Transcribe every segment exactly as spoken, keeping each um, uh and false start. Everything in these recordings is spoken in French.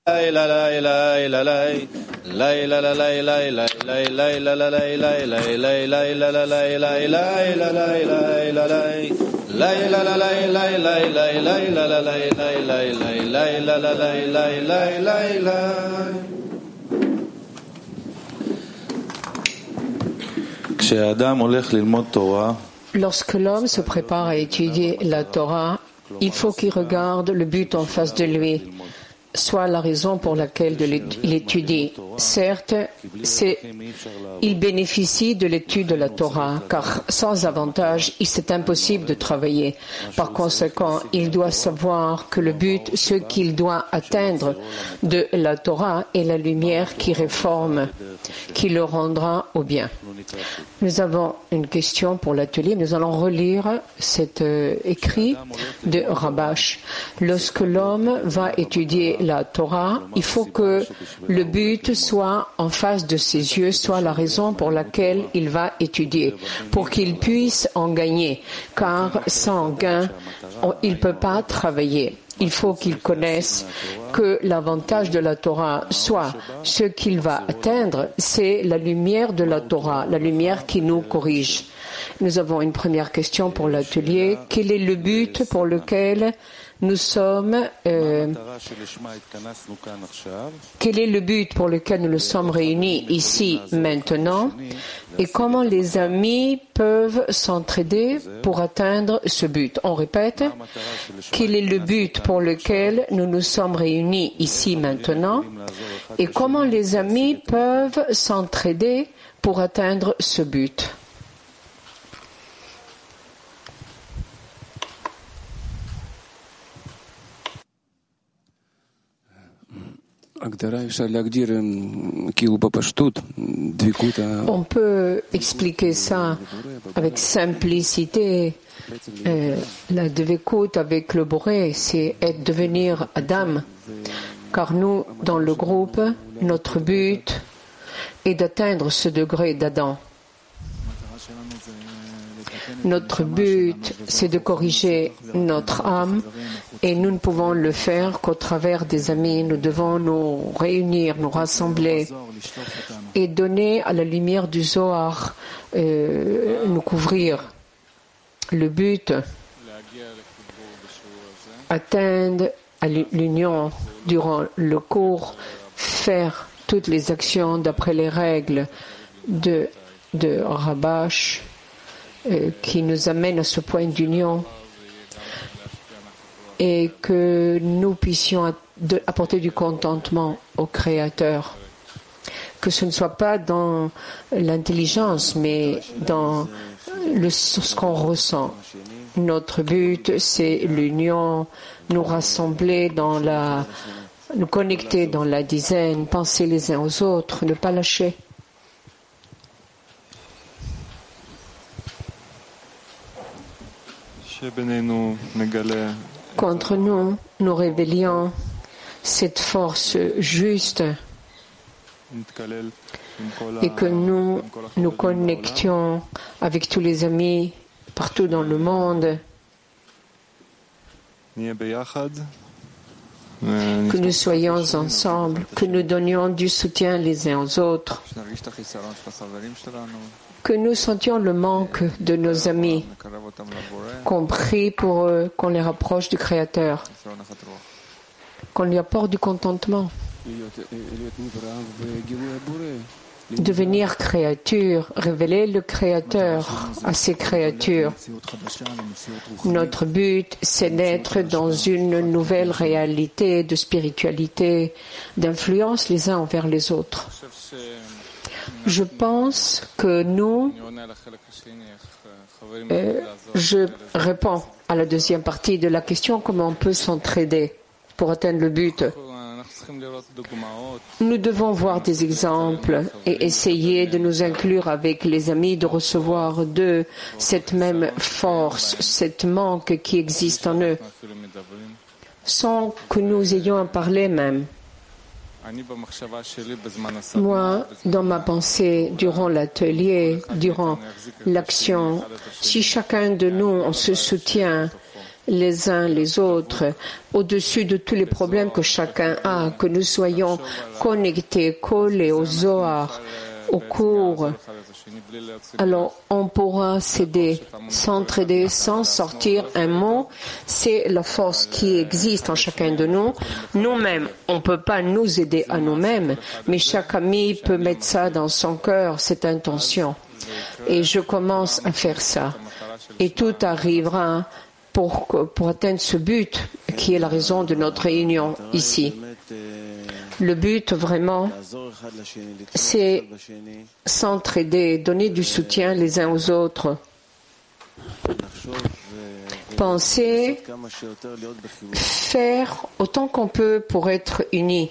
Lorsque l'homme se prépare à étudier la Torah, il faut qu'il regarde le but en face de lui, soit la raison pour laquelle il étudie. Certes, c'est, il bénéficie de l'étude de la Torah, car sans avantage, il c'est impossible de travailler. Par conséquent, il doit savoir que le but, ce qu'il doit atteindre de la Torah, est la lumière qui réforme, qui le rendra au bien. Nous avons une question pour l'atelier. Nous allons relire cet euh, écrit de Rabash. Lorsque l'homme va étudier la Torah, il faut que le but soit en face de ses yeux, soit la raison pour laquelle il va étudier, pour qu'il puisse en gagner, car sans gain, on, il ne peut pas travailler. Il faut qu'il connaisse que l'avantage de la Torah, soit ce qu'il va atteindre, c'est la lumière de la Torah, la lumière qui nous corrige. Nous avons une première question pour l'atelier. Quel est le but pour lequel nous sommes euh, quel est le but pour lequel nous nous sommes réunis ici maintenant et comment les amis peuvent s'entraider pour atteindre ce but? On répète, quel est le but pour lequel nous nous sommes réunis ici maintenant et comment les amis peuvent s'entraider pour atteindre ce but? On peut expliquer ça avec simplicité. Euh, la dvekout avec le boré, c'est être devenir Adam. Car nous, dans le groupe, notre but est d'atteindre ce degré d'Adam. Notre but, c'est de corriger notre âme et nous ne pouvons le faire qu'au travers des amis. Nous devons nous réunir, nous rassembler et donner à la lumière du Zohar, euh, nous couvrir. Le but, atteindre à l'union durant le cours, faire toutes les actions d'après les règles de, de Rabash, Euh, qui nous amène à ce point d'union et que nous puissions de, apporter du contentement au Créateur. Que ce ne soit pas dans l'intelligence, mais dans le, ce qu'on ressent. Notre but, c'est l'union, nous rassembler dans la, nous connecter dans la dizaine, penser les uns aux autres, ne pas lâcher. Contre nous, nous révélions cette force juste et que nous nous connections avec tous les amis partout dans le monde, que nous soyons ensemble, que nous donnions du soutien les uns aux autres, que nous sentions le manque de nos amis, qu'on prie pour eux, qu'on les rapproche du Créateur, qu'on lui apporte du contentement. Devenir créature, révéler le Créateur à ses créatures. Notre but, c'est d'être dans une nouvelle réalité de spiritualité, d'influence les uns envers les autres. Je pense que nous, euh, je réponds à la deuxième partie de la question, comment on peut s'entraider pour atteindre le but. Nous devons voir des exemples et essayer de nous inclure avec les amis, de recevoir d'eux cette même force, cette manque qui existe en eux, sans que nous ayons à parler même. Moi, dans ma pensée, durant l'atelier, durant l'action, si chacun de nous, on se soutient les uns les autres, au-dessus de tous les problèmes que chacun a, que nous soyons connectés, collés au Zohar, au cours. Alors, on pourra s'aider, s'entraider sans sortir un mot. C'est la force qui existe en chacun de nous. Nous-mêmes, on ne peut pas nous aider à nous-mêmes, mais chaque ami peut mettre ça dans son cœur, cette intention. Et je commence à faire ça. Et tout arrivera pour, pour atteindre ce but qui est la raison de notre réunion ici. Le but vraiment, c'est s'entraider, donner du soutien les uns aux autres. Penser, faire autant qu'on peut pour être unis.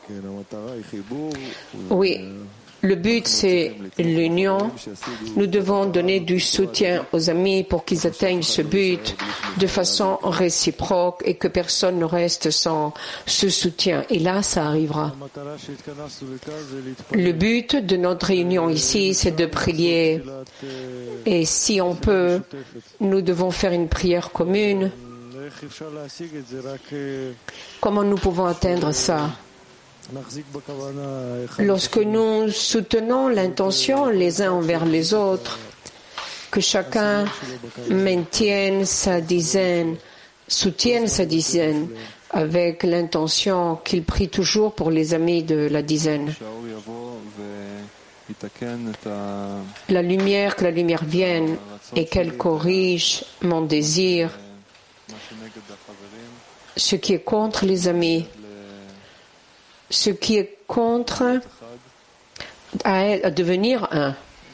Oui. Le but, c'est l'union. Nous devons donner du soutien aux amis pour qu'ils atteignent ce but de façon réciproque et que personne ne reste sans ce soutien. Et là, ça arrivera. Le but de notre réunion ici, c'est de prier. Et si on peut, nous devons faire une prière commune. Comment nous pouvons atteindre ça ? Lorsque nous soutenons l'intention les uns envers les autres, que chacun maintienne sa dizaine, soutienne sa dizaine, avec l'intention qu'il prie toujours pour les amis de la dizaine. La lumière, que la lumière vienne et qu'elle corrige mon désir, ce qui est contre les amis, ce qui est contre à, à devenir un.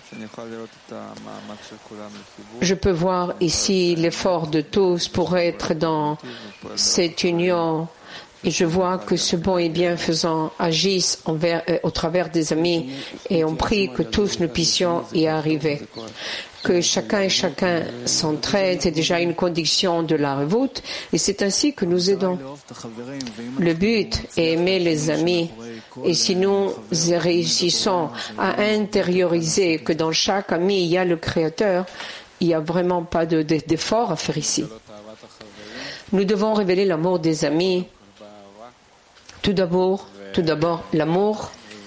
Je peux voir ici l'effort de tous pour être dans cette union et je vois que ce bon et bienfaisant agisse envers, euh, au travers des amis et on prie que tous nous puissions y arriver. Que chacun et chacun s'entraide, c'est déjà une condition de la révolte et c'est ainsi que nous aidons. Le but est aimer les amis et si nous réussissons à intérioriser que dans chaque ami il y a le Créateur, il n'y a vraiment pas de, de, d'effort à faire ici. Nous devons révéler l'amour des amis. Tout d'abord, tout d'abord l'amour.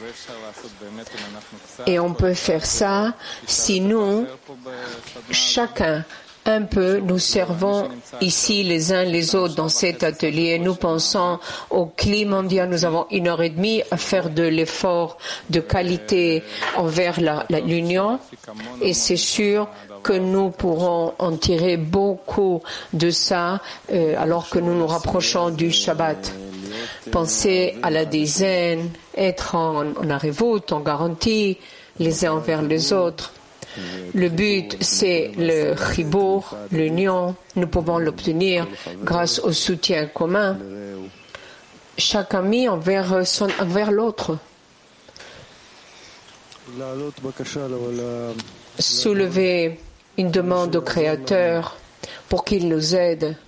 Et on peut faire ça si nous, chacun, un peu, nous servons ici les uns les autres dans cet atelier. Nous pensons au climat mondial. Nous avons une heure et demie à faire de l'effort de qualité envers la, la, l'union. Et c'est sûr que nous pourrons en tirer beaucoup de ça euh, alors que nous nous rapprochons du Shabbat. Penser à la dizaine, être en, en arrivoute, en garantie, les uns envers les autres. Le but, c'est le chibour, l'union. Nous pouvons l'obtenir grâce au soutien commun. Chaque ami envers, son, envers l'autre. Soulever une demande au Créateur pour qu'il nous aide.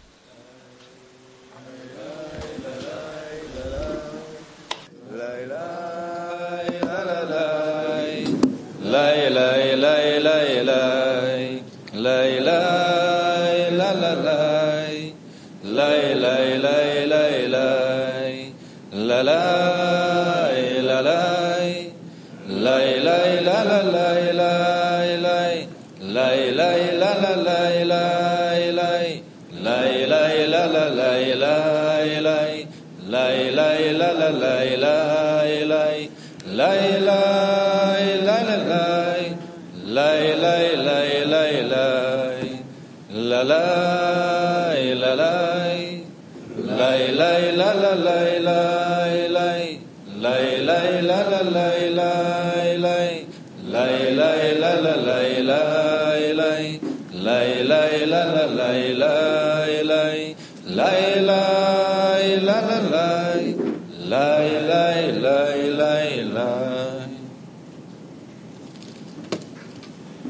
Lay lay lay lay lay lay lay lay la la lay lay lay lay lay lay la lay la lay lay lay la la lay lay lay lay lay la la lay lay lay lay lay la la lay lay lay lay lay la la lay lay lay lay lay la la lay lay lay lay lay lay la lay la lay lay lay la la lay lay lay lay lay la la lay lay lay lay lay la la lay lay lay lay lay la la lay lay lay lay lay la la lay lay lay lay